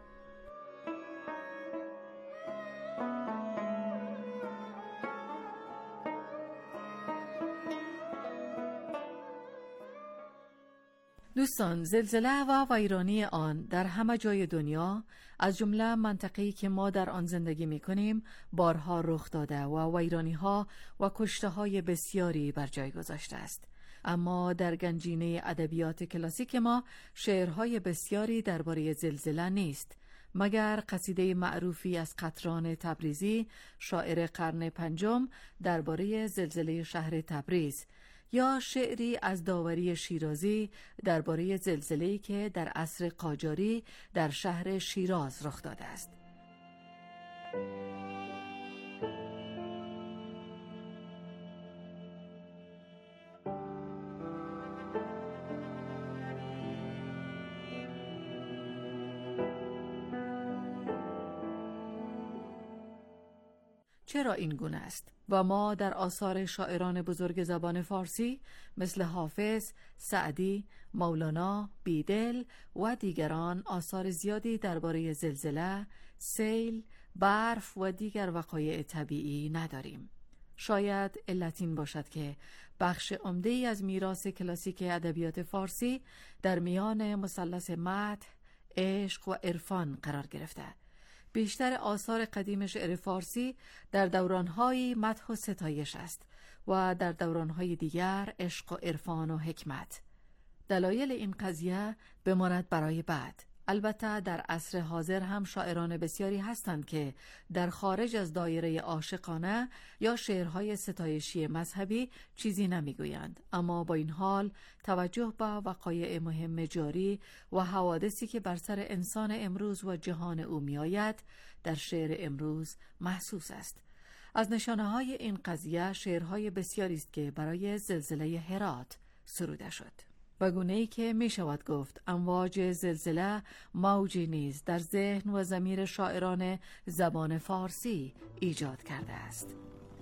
دوستان، زلزله و ویرانی آن در همه جای دنیا از جمله منطقه‌ای که ما در آن زندگی می‌کنیم بارها رخ داده و ویرانی‌ها و کشته‌های بسیاری بر جای گذاشته است. اما در گنجینه ادبیات کلاسیک ما شعرهای بسیاری درباره زلزله نیست، مگر قصیده معروفی از قطران تبریزی، شاعر قرن پنجم، درباره زلزله شهر تبریز، یا شعری از داوری شیرازی درباره زلزله‌ای که در عصر قاجاری در شهر شیراز رخ داده است. چرا این گونه است؟ و ما در آثار شاعران بزرگ زبان فارسی مثل حافظ، سعدی، مولانا، بیدل و دیگران آثار زیادی درباره زلزله، سیل، برف و دیگر وقایع طبیعی نداریم. شاید علت این باشد که بخش عمده‌ای از میراث کلاسیک ادبیات فارسی در میان مثلث مدح، عشق و عرفان قرار گرفته. بیشتر آثار قدیم شعر فارسی در دوران‌های مدح و ستایش است و در دوران‌های دیگر عشق و عرفان و حکمت. دلایل این قضیه بماند برای بعد، البته در عصر حاضر هم شاعران بسیاری هستند که در خارج از دایره عاشقانه یا شعرهای ستایشی مذهبی چیزی نمیگویند، اما با این حال توجه به وقایع مهم جاری و حوادثی که بر سر انسان امروز و جهان او میآید در شعر امروز محسوس است. از نشانه‌های این قضیه شعرهای بسیاری است که برای زلزله هرات سروده شد و گونه‌ای که می شود گفت امواج زلزله موجی نیز در ذهن و ضمیر شاعران زبان فارسی ایجاد کرده است.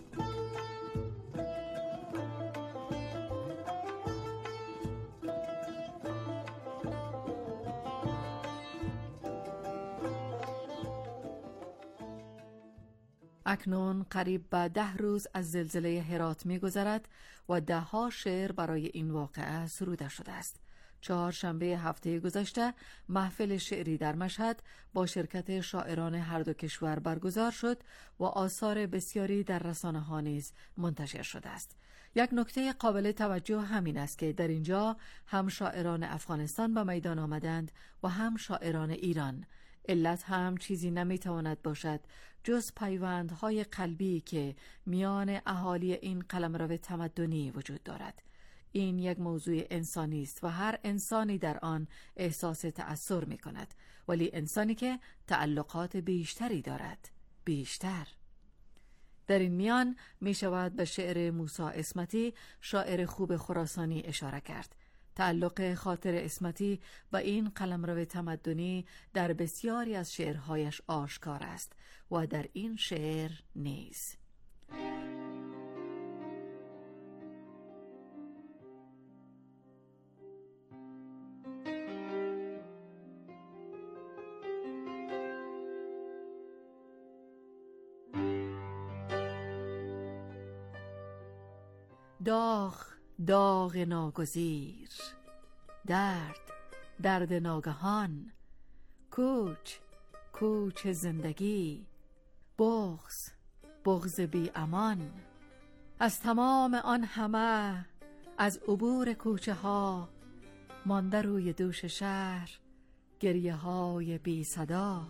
اکنون قریب به 10 روز از زلزله هرات می گذرد و 10 شعر برای این واقعه سروده شده است. 4 شنبه هفته گذشته محفل شعری در مشهد با شرکت شاعران هر دو کشور برگزار شد و آثار بسیاری در رسانه‌ها نیز منتشر شده است. یک نکته قابل توجه همین است که در اینجا هم شاعران افغانستان به میدان آمدند و هم شاعران ایران. علت هم چیزی نمیتواند باشد جز پیوندهای قلبی که میان اهالی این قلمرو تمدنی وجود دارد. این یک موضوع انسانی است و هر انسانی در آن احساس تأثیر می کند، ولی انسانی که تعلقات بیشتری دارد بیشتر. در این میان می شود به شعر موسی اسمتی، شاعر خوب خراسانی، اشاره کرد. تعلق خاطر اسمتی با این قلمرو تمدنی در بسیاری از شعرهایش آشکار است و در این شعر نیز. داغ ناگزیر، درد ناگهان، کوچ زندگی، بغض بی امان. از تمام آن همه، از عبور کوچه ها، مانده روی دوش شهر گریه های بی صدا.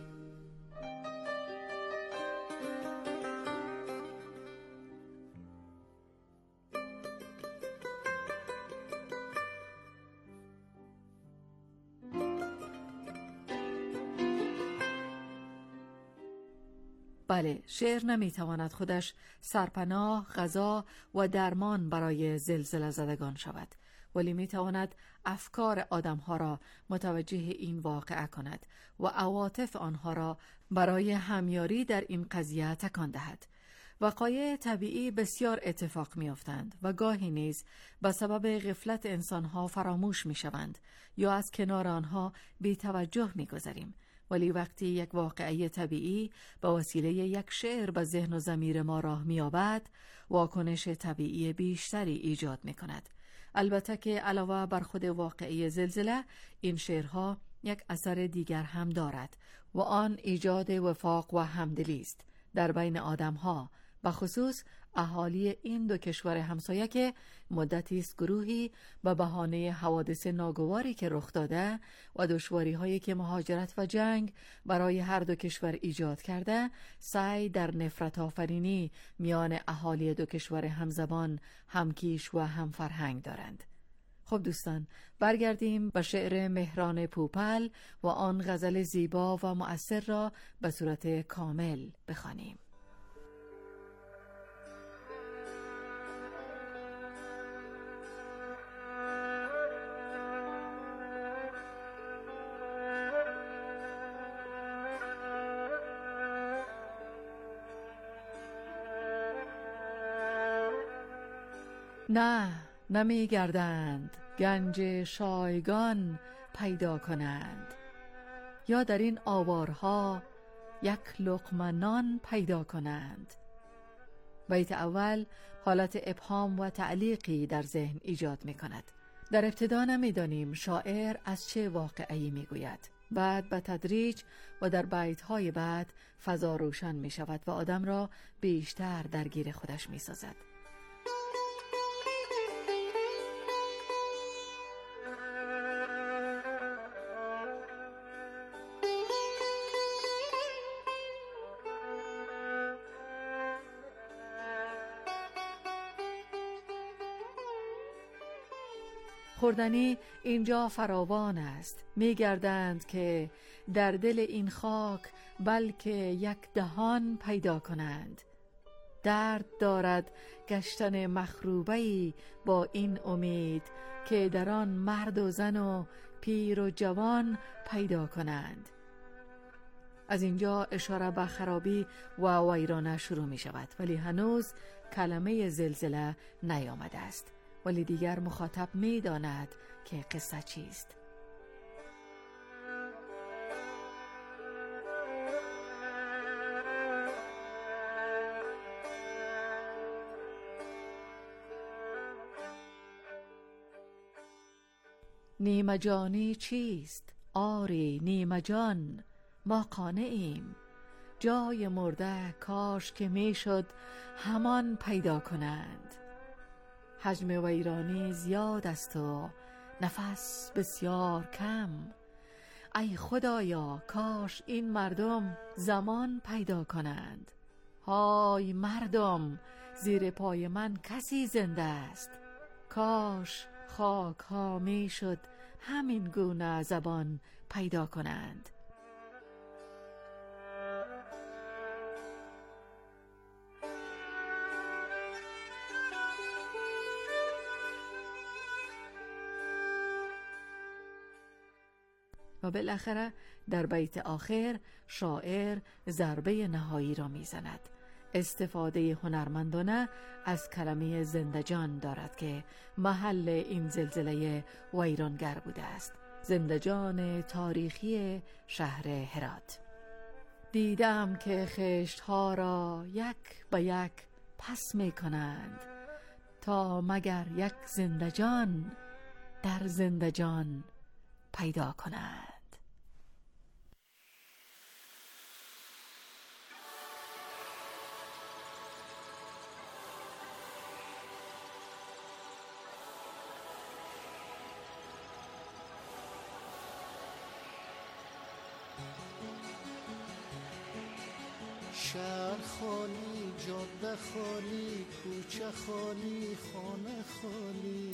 بله، شعر نمیتواند خودش سرپناه، غذا و درمان برای زلزله زدگان شود، ولی میتواند افکار آدمها را متوجه این واقعه کند و عواطف آنها را برای همیاری در این قضیه تکان دهد. وقایع طبیعی بسیار اتفاق میافتند و گاهی نیز به سبب غفلت انسانها فراموش میشوند یا از کنار آنها بی توجه میگذریم. ولی وقتی یک واقعه طبیعی به وسیله یک شعر به ذهن و ضمیر ما راه می‌یابد، واکنش طبیعی بیشتری ایجاد می‌کند. البته که علاوه بر خود واقعه زلزله، این شعرها یک اثر دیگر هم دارد و آن ایجاد وفاق و همدلی است در بین آدم‌ها، به خصوص اهالی این دو کشور همسایه که مدتی است گروهی به بهانه حوادث ناگواری که رخ داده و دشواری‌هایی که مهاجرت و جنگ برای هر دو کشور ایجاد کرده، سعی در نفرت آفرینی میان اهالی دو کشور همزبان، همکیش و هم فرهنگ دارند. خب دوستان، برگردیم به شعر مهران پوپل و آن غزل زیبا و مؤثر را به صورت کامل بخوانیم. نه نمی گردند گنج شایگان پیدا کنند، یا در این آوارها یک لقمه نان پیدا کنند. بیت اول حالت ابهام و تعلیقی در ذهن ایجاد می کند. در ابتدا نمی دانیم شاعر از چه واقعه‌ای می گوید. بعد به تدریج و در بیت‌های بعد فضا روشن می شود و آدم را بیشتر درگیر خودش می سازد. خوردنی اینجا فراوان است. می‌گردند که در دل این خاک بلکه یک دهان پیدا کنند. درد دارد گشتن مخروبه‌ای با این امید که در آن مرد و زن و پیر و جوان پیدا کنند. از اینجا اشاره به خرابی و ویرانه شروع می شود، ولی هنوز کلمه زلزله نیامده است، ولی دیگر مخاطب می داند که قصه چیست. نیمه جانی چیست؟ آری نیمه جان، ما قانعیم. جای مرده کاش که میشد همان پیدا کنند. حجم ویرانی زیاد است و نفس بسیار کم. ای خدایا کاش این مردم زمان پیدا کنند. های مردم، زیر پای من کسی زنده است. کاش خاک ها می شد همین گونه زبان پیدا کنند. و بالاخره در بیت آخر شاعر ضربه نهایی را میزند. استفاده هنرمندانه از کلمه زندجان دارد که محل این زلزله ویرانگر بوده است. زندجان تاریخی شهر هرات. دیدم که خشت‌ها را یک به یک پس می کنند تا مگر یک زندجان در زندجان پیدا کنند. شهر خالی، جاده خالی، کوچه خالی، خانه خالی،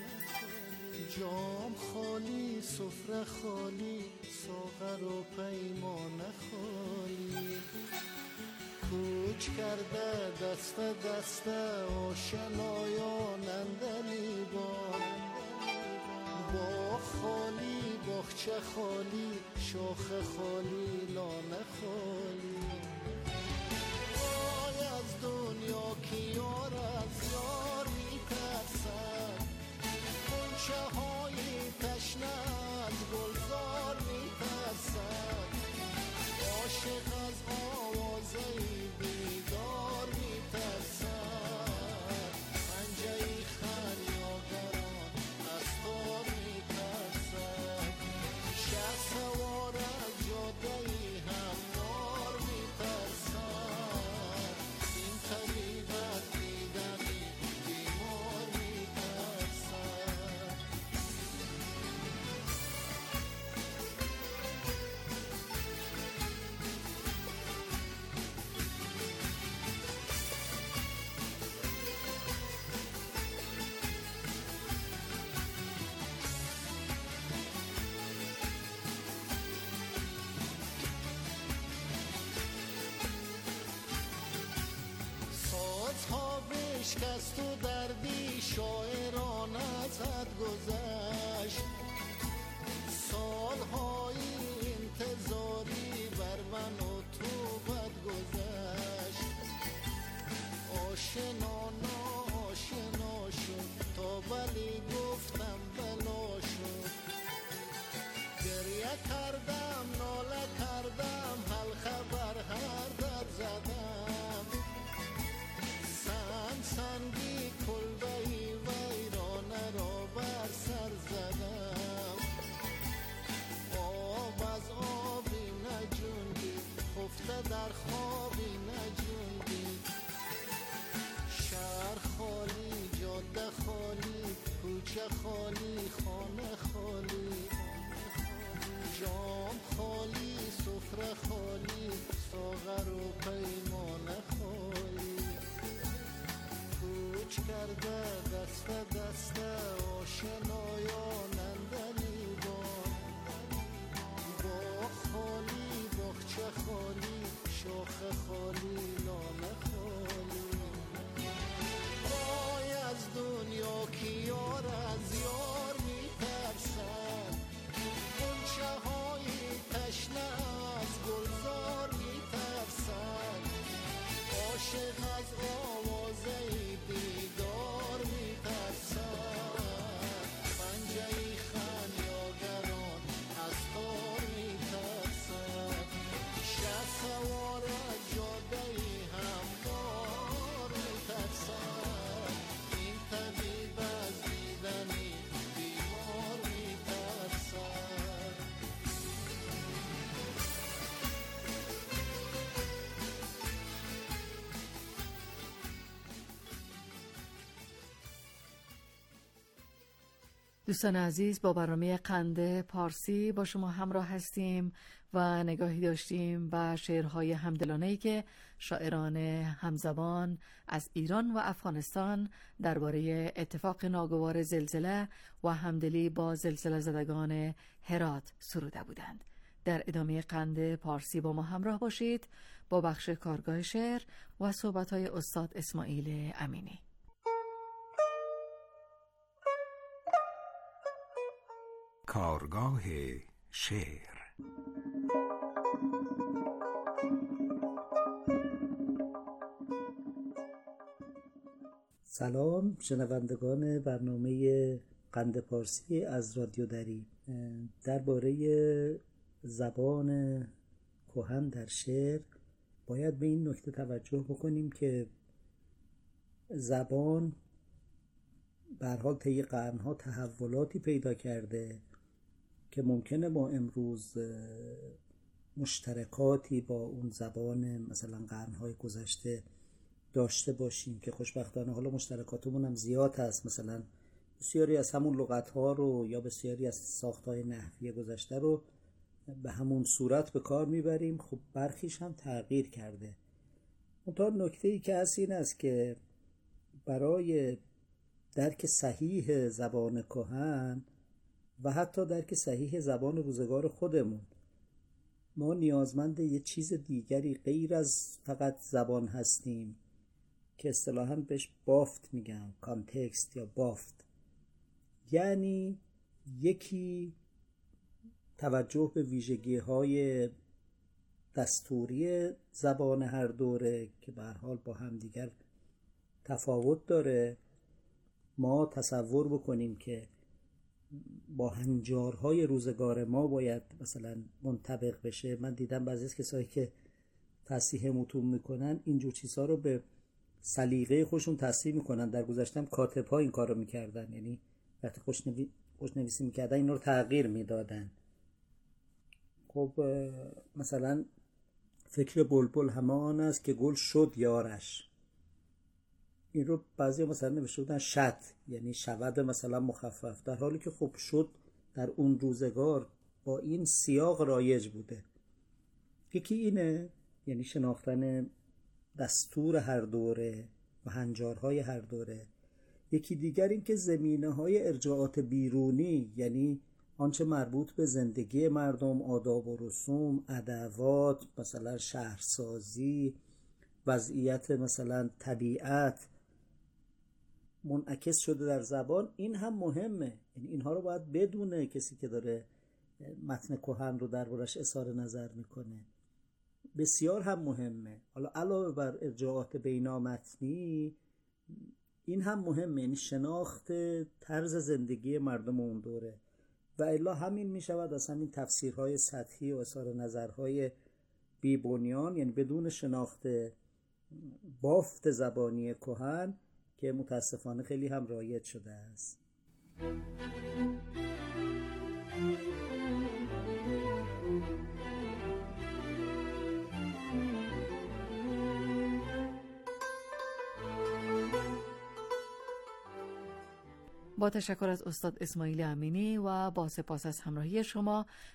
جام خالی، سفره خالی، ساغر و پیمانه خالی. کوچ کرده دست دست آشنایان اندلیبان. باغ خالی، باغچه خالی، شاخ خالی، لانه خالی. از دنیا که یار از یار میترسد، غنچه های تشنه از گلزار میترسد. عاشق از آوازه بیدار میترسد، پنجه خریادران از تار میترسد. شه سوار از جاده هموار میترسد. شکست و دردی شاعران از حد گذشت. سالهای انتظاری بر من و تو بد گذشت. آشنا ناآشنا شد تا ولی گفتم بلا شد. گریه کردم ناله کردم حلقه بر هر در زدم. سنگی کلبهی ویرانه را بر سر زدم. آب از آبی نجوندی، خفته در خوابی نجوندی. شهر خالی، جاده خالی، کوچه خالی، خانه خالی. جام خالی دوستان عزیز، با برنامه قند پارسی با شما همراه هستیم و نگاهی داشتیم به شعرهای همدلانه‌ای که شاعران همزبان از ایران و افغانستان درباره اتفاق ناگوار زلزله و همدلی با زلزله زدگان هرات سروده بودند. در ادامه قند پارسی با ما همراه باشید با بخش کارگاه شعر و صحبت‌های استاد اسماعیل امینی. کارگاه شعر. سلام شنوندگان برنامه قند پارسی از رادیو دری. درباره زبان کهن در شعر باید به این نکته توجه بکنیم که زبان به هر حال طی قرن‌ها تحولاتی پیدا کرده که ممکنه ما امروز مشترکاتی با اون زبان مثلا قرن‌های گذشته داشته باشیم که خوشبختانه حالا مشترکاتمون هم زیاد هست. مثلا بسیاری از همون لغت‌ها رو یا بسیاری از ساخت‌های نحوی گذشته رو به همون صورت به کار میبریم. خب برخیش هم تغییر کرده. منتها نکته‌ای که هست این است که برای درک صحیح زبان کهن و حتی درک صحیح زبان روزگار خودمون ما نیازمند یه چیز دیگری غیر از فقط زبان هستیم که اصطلاحاً بهش بافت میگن، کانتکست یا بافت. یعنی یکی توجه به ویژگی‌های دستوری زبان هر دوره که به هر حال با هم دیگر تفاوت داره. ما تصور بکنیم که با هنجارهای روزگار ما باید مثلا منطبق بشه. من دیدم بعضی از کسایی که تصحیح متون میکنن اینجور چیزها رو به سلیقه خودشون تصحیح میکنن. در گذشته کاتب‌ها این کارو میکردن، یعنی وقتی خوشنویسی میکردن اینا رو تغییر میدادن. خب مثلا فکر بلبل همان است که گل شد یارش، این رو بعضی مثلا نوشته بودن شد، یعنی شود مثلا مخفف، در حالی که خب شد در اون روزگار با این سیاق رایج بوده. یکی اینه، یعنی شناختن دستور هر دوره و هنجارهای هر دوره. یکی دیگر این که زمینه‌های ارجاعات بیرونی، یعنی آنچه مربوط به زندگی مردم، آداب و رسوم، ادوات، مثلا شهرسازی، وضعیت مثلا طبیعت، منعکس شده در زبان. این هم مهمه، یعنی اینها رو باید بدونه کسی که داره متن کهن رو دربارش اظهار نظر میکنه. بسیار هم مهمه. حالا علاوه بر ارجاعات بینامتنی این هم مهمه، یعنی شناخت طرز زندگی مردم اون دوره. و الا همین میشود از همین تفسیرهای سطحی و اظهار نظرهای بی بنیان، یعنی بدون شناخت بافت زبانی کهن که متاسفانه خیلی هم رایج شده است. با تشکر از استاد اسماعیل امینی و با سپاس از همراهی شما